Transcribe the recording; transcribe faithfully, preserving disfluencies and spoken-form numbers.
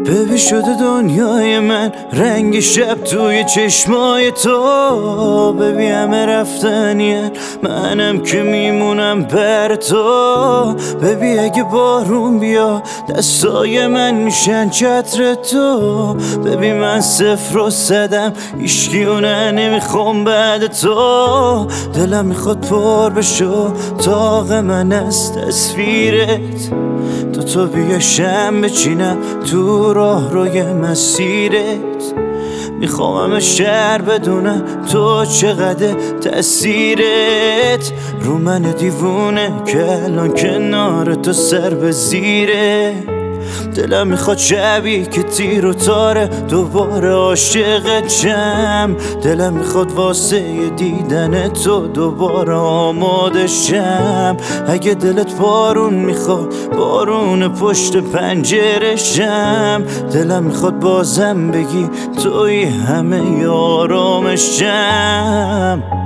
ببی شده دنیای من رنگ شب توی چشمای تو. ببی همه رفتنیه منم که میمونم بر تو. ببی اگه بارون بیا دستای من میشن چتر تو. ببی من صفر رو زدم هیچکیونه نمیخوام بعد تو. دلم میخواد پر بشو تاق من از تصویرت. تو تو بیا شم بچینم تو راه روی مسیرت. میخوام همه شهر بدونم تو چقدر تأثیرت رو من دیوونه که الان کنار تو سر به زیره. دلم میخواد شبی که تیر و تاره دوباره عاشق جم. دلم میخواد واسه دیدن تو دوباره آماده شم. اگه دلت بارون میخواد بارون پشت پنجره شم. دلم میخواد بازم بگی توی همه آرامشم.